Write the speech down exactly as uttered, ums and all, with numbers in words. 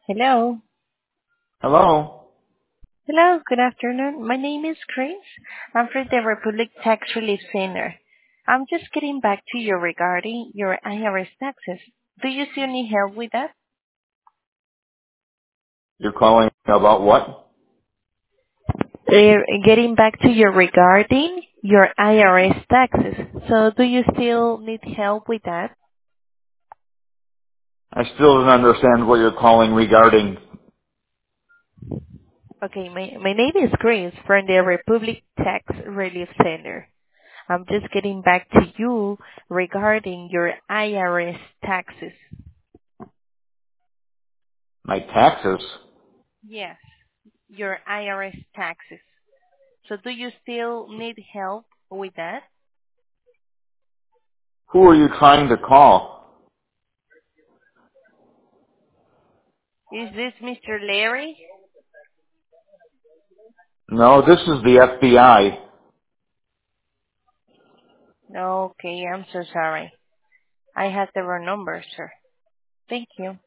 Hello. Hello? Hello, good afternoon. My name is Grace. I'm from the Republic Tax Relief Center. I'm just getting back to you regarding your I R S taxes. Do you still need help with that? You're calling about what? They're getting back to you regarding your I R S taxes. So do you still need help with that? I still don't understand what you're calling regarding. Okay, my, my name is Grace from the Republic Tax Relief Center. I'm just getting back to you regarding your I R S taxes. My taxes? Yes, your I R S taxes. So do you still need help with that? Who are you trying to call? Is this Mister Larry? No, this is the F B I. Okay, I'm so sorry. I had the wrong number, sir. Thank you.